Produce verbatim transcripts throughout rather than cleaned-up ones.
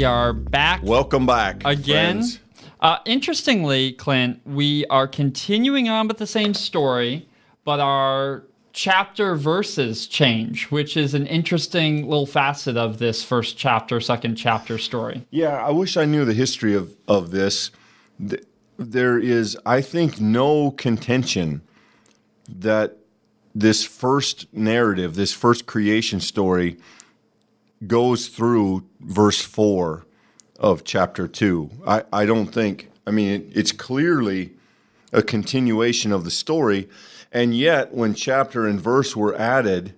we are back. Welcome back again. Friends. Uh, interestingly, Clint, we are continuing on with the same story, but our chapter verses change, which is an interesting little facet of this first chapter, second chapter story. Yeah, I wish I knew the history of, of this. There is, I think, no contention that this first narrative, this first creation story, goes through verse four of chapter two. I, I don't think, I mean, it, it's clearly a continuation of the story, and yet when chapter and verse were added,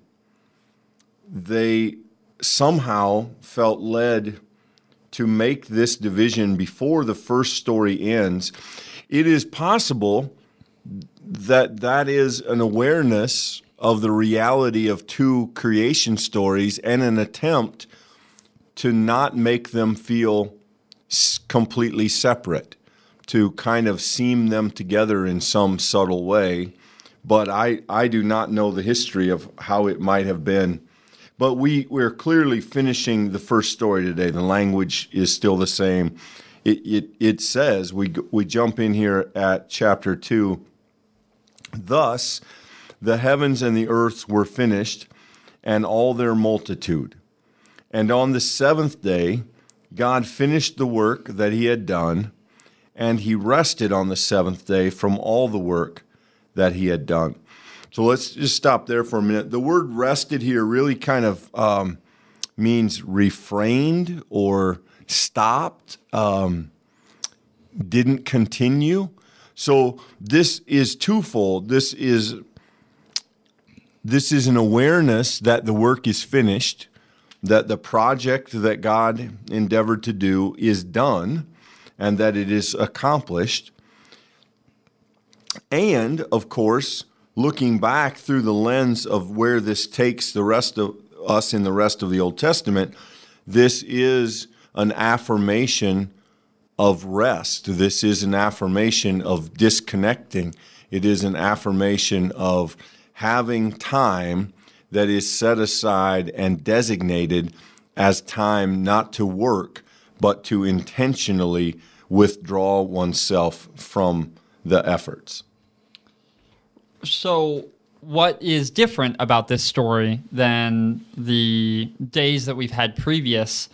they somehow felt led to make this division before the first story ends. It is possible that that is an awareness of the reality of two creation stories and an attempt to not make them feel completely separate, to kind of seam them together in some subtle way. But I, I do not know the history of how it might have been. But we, we're clearly finishing the first story today. The language is still the same. It, it, it says, we, we jump in here at chapter two, thus the heavens and the earth were finished, and all their multitude. And on the seventh day, God finished the work that he had done, and he rested on the seventh day from all the work that he had done. So let's just stop there for a minute. The word rested here really kind of um, means refrained or stopped, um, didn't continue. So this is twofold. This is this is an awareness that the work is finished, that the project that God endeavored to do is done, and that it is accomplished. And, of course, looking back through the lens of where this takes the rest of us in the rest of the Old Testament, this is an affirmation of rest. This is an affirmation of disconnecting. It is an affirmation of having time that is set aside and designated as time not to work, but to intentionally withdraw oneself from the efforts. So what is different about this story than the days that we've had previous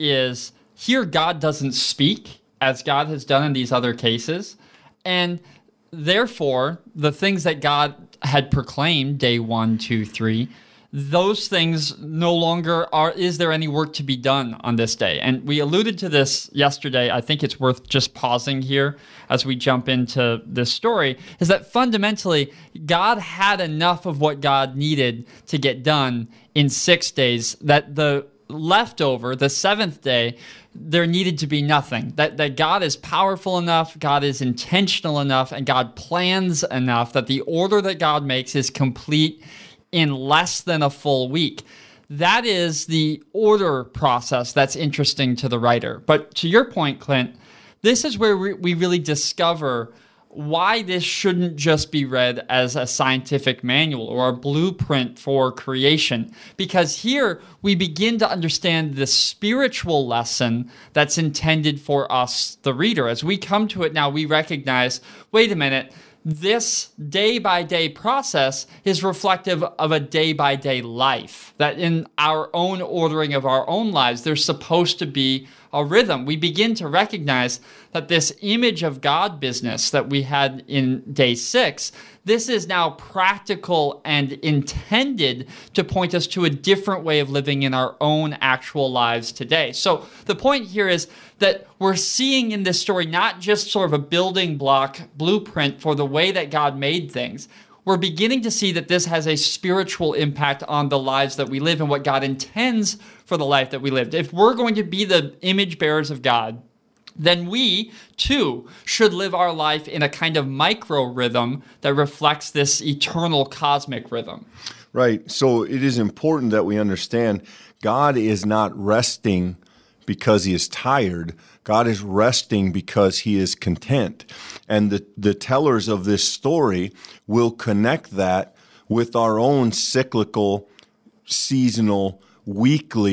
is here God doesn't speak as God has done in these other cases, and therefore the things that God had proclaimed day one, two, three, those things no longer are, is there any work to be done on this day? And we alluded to this yesterday. I think it's worth just pausing here as we jump into this story, is that fundamentally God had enough of what God needed to get done in six days, that the leftover, the seventh day, there needed to be nothing. That that God is powerful enough, God is intentional enough, and God plans enough that the order that God makes is complete in less than a full week. That is the order process that's interesting to the writer. But to your point, Clint, this is where we really discover why this shouldn't just be read as a scientific manual or a blueprint for creation. Because here we begin to understand the spiritual lesson that's intended for us, the reader. As we come to it now, we recognize, wait a minute, this day-by-day process is reflective of a day-by-day life. That in our own ordering of our own lives, there's supposed to be a rhythm. We begin to recognize that this image of God business that we had in day six, this is now practical and intended to point us to a different way of living in our own actual lives today. So the point here is that we're seeing in this story not just sort of a building block blueprint for the way that God made things. We're beginning to see that this has a spiritual impact on the lives that we live and what God intends for the life that we lived. If we're going to be the image bearers of God, then we, too, should live our life in a kind of micro rhythm that reflects this eternal cosmic rhythm. Right. So it is important that we understand God is not resting because he is tired. God is resting because he is content. And the, the tellers of this story will connect that with our own cyclical, seasonal, weekly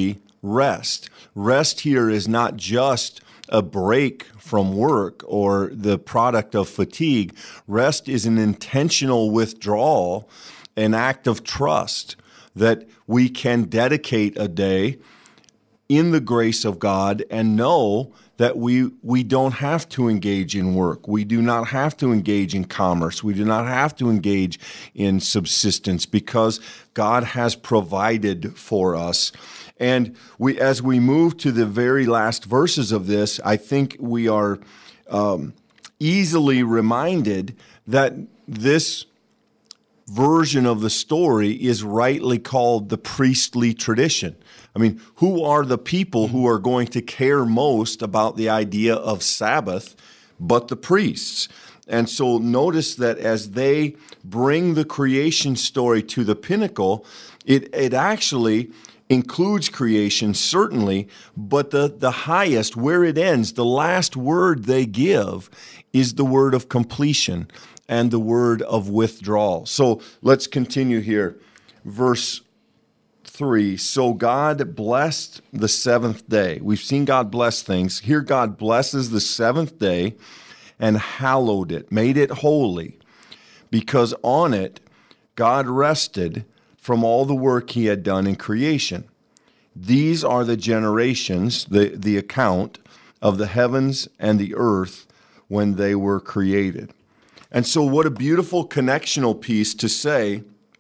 rest. Rest here is not just a break from work or the product of fatigue. Rest is an intentional withdrawal, an act of trust that we can dedicate a day in the grace of God and know that we we don't have to engage in work. We do not have to engage in commerce. We do not have to engage in subsistence because God has provided for us. And we, as we move to the very last verses of this, I think we are um, easily reminded that this version of the story is rightly called the priestly tradition. I mean, who are the people who are going to care most about the idea of Sabbath but the priests? And so notice that as they bring the creation story to the pinnacle, it, it actually includes creation, certainly, but the, the highest, where it ends, the last word they give is the word of completion and the word of withdrawal. So let's continue here. Verse three, so God blessed the seventh day. We've seen God bless things. Here God blesses the seventh day and hallowed it, made it holy, because on it God rested from all the work he had done in creation. These are the generations, the, the account of the heavens and the earth when they were created. And so what a beautiful connectional piece to say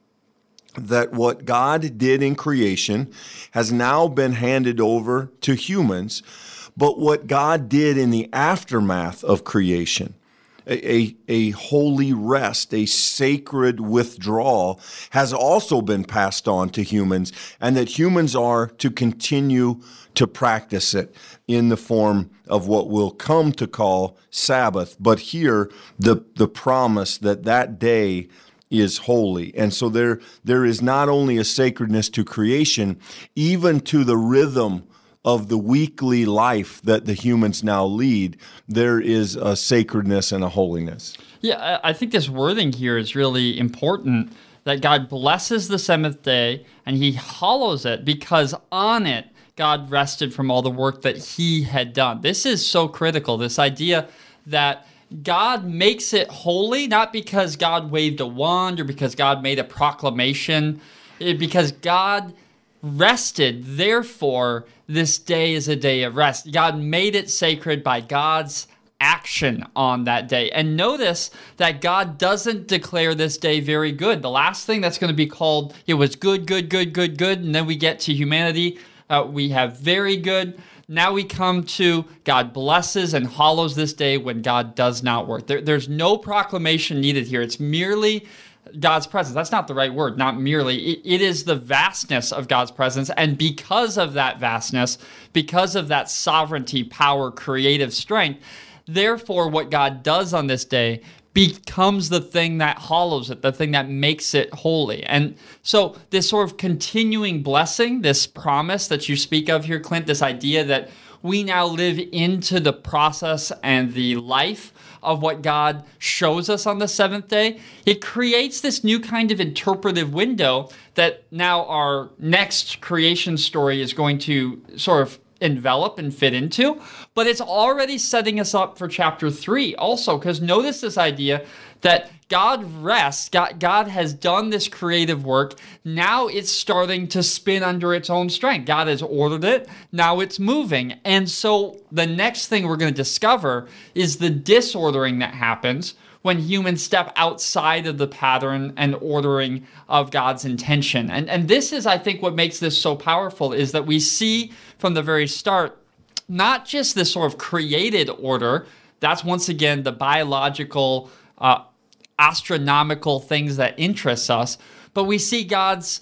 that what God did in creation has now been handed over to humans, but what God did in the aftermath of creation, a, a, a holy rest, a sacred withdrawal, has also been passed on to humans, and that humans are to continue to practice it in the form of what we'll come to call Sabbath. But here, the, the promise that that day is holy. And so there, there is not only a sacredness to creation, even to the rhythm of the weekly life that the humans now lead, there is a sacredness and a holiness. Yeah, I think this wording here is really important, that God blesses the seventh day and he hallows it because on it God rested from all the work that he had done. This is so critical, this idea that God makes it holy, not because God waved a wand or because God made a proclamation, because God rested. Therefore, this day is a day of rest. God made it sacred by God's action on that day. And notice that God doesn't declare this day very good. The last thing that's going to be called, it was good, good, good, good, good, and then we get to humanity. Uh, we have very good. Now we come to God blesses and hallows this day when God does not work. There, there's no proclamation needed here. It's merely God's presence. That's not the right word, not merely. It, it is the vastness of God's presence. And because of that vastness, because of that sovereignty, power, creative strength, therefore what God does on this day becomes the thing that hallows it, the thing that makes it holy. And so this sort of continuing blessing, this promise that you speak of here, Clint, this idea that we now live into the process and the life of what God shows us on the seventh day, it creates this new kind of interpretive window that now our next creation story is going to sort of envelop and fit into, but it's already setting us up for chapter three also, because notice this idea that God rests, God, God has done this creative work, now it's starting to spin under its own strength. God has ordered it, now it's moving. And so the next thing we're going to discover is the disordering that happens when humans step outside of the pattern and ordering of God's intention. And, and this is, I think, what makes this so powerful, is that we see from the very start, not just this sort of created order, that's once again the biological, uh, astronomical things that interest us, but we see God's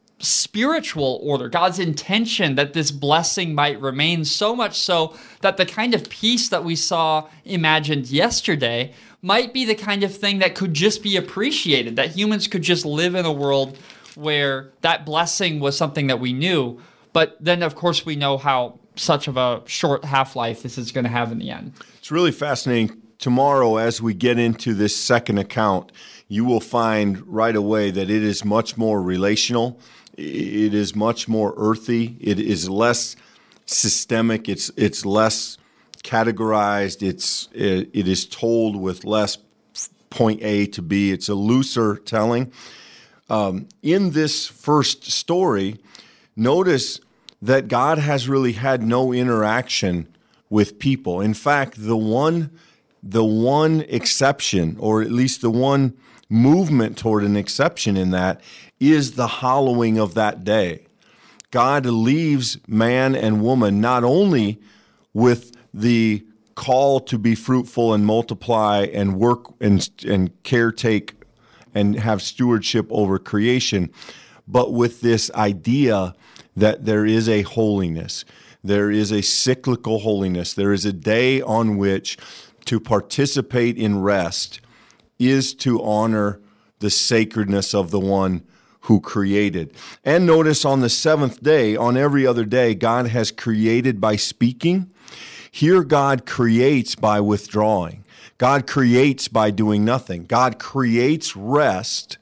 spiritual order, God's intention that this blessing might remain, so much so that the kind of peace that we saw imagined yesterday might be the kind of thing that could just be appreciated, that humans could just live in a world where that blessing was something that we knew. But then, of course, we know how such of a short half-life this is going to have in the end. It's really fascinating. Tomorrow, as we get into this second account, you will find right away that it is much more relational It is much more earthy. It is less systemic. It's it's less categorized. It's it, it is told with less point A to B. It's a looser telling. Um, in this first story, notice that God has really had no interaction with people. In fact, the one the one exception, or at least the one movement toward an exception in that, is the hallowing of that day. God leaves man and woman not only with the call to be fruitful and multiply and work and, and caretake and have stewardship over creation, but with this idea that there is a holiness. There is a cyclical holiness. There is a day on which to participate in rest is to honor the sacredness of the one who created. And notice on the seventh day, on every other day, God has created by speaking. Here God creates by withdrawing. God creates by doing nothing. God creates rest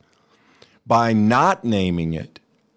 by not naming it,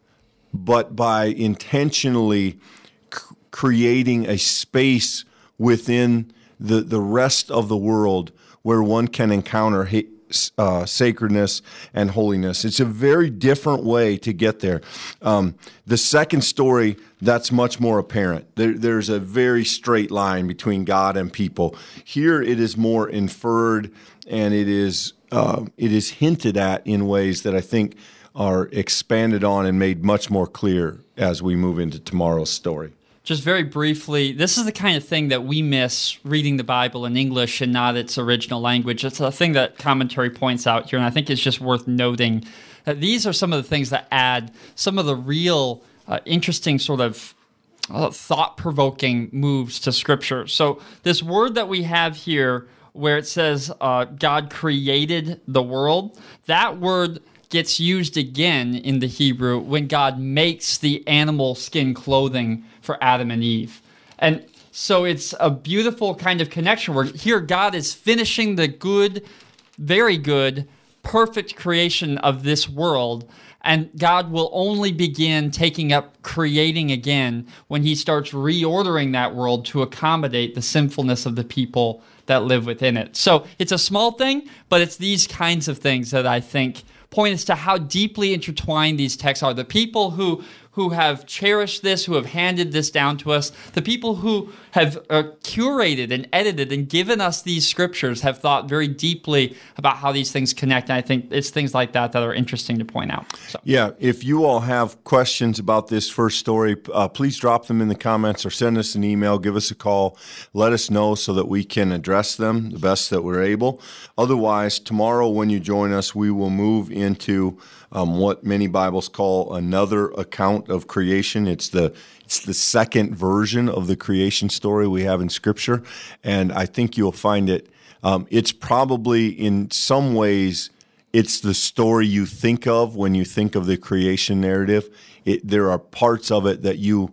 but by intentionally c- creating a space within the, the rest of the world where one can encounter ha- uh, sacredness and holiness. It's a very different way to get there. Um, the second story, that's much more apparent. There, there's a very straight line between God and people. Here it is more inferred, and it is uh, it is hinted at in ways that I think are expanded on and made much more clear as we move into tomorrow's story. Just very briefly, this is the kind of thing that we miss reading the Bible in English and not its original language. It's a thing that commentary points out here, and I think it's just worth noting that these are some of the things that add some of the real uh, interesting sort of uh, thought-provoking moves to Scripture. So this word that we have here where it says uh, God created the world, that word gets used again in the Hebrew when God makes the animal skin clothing for Adam and Eve. And so it's a beautiful kind of connection where here God is finishing the good, very good, perfect creation of this world, and God will only begin taking up creating again when he starts reordering that world to accommodate the sinfulness of the people that live within it. So it's a small thing, but it's these kinds of things that I think point us to how deeply intertwined these texts are. The people who who have cherished this, who have handed this down to us, the people who have uh, curated and edited and given us these scriptures have thought very deeply about how these things connect. And I think it's things like that that are interesting to point out. So. Yeah, if you all have questions about this first story, uh, please drop them in the comments or send us an email, give us a call, let us know so that we can address them the best that we're able. Otherwise, tomorrow when you join us, we will move into um, what many Bibles call another account of creation. It's the it's the second version of the creation story we have in Scripture, and I think you'll find it. Um, it's probably in some ways it's the story you think of when you think of the creation narrative. It, there are parts of it that you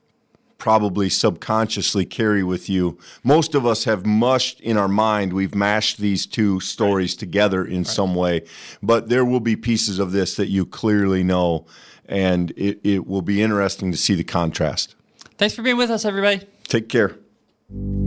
probably subconsciously carry with you. Most of us have mushed in our mind, we've mashed these two stories together in right. some way, but there will be pieces of this that you clearly know, and it, it will be interesting to see the contrast. Thanks for being with us, everybody. Take care.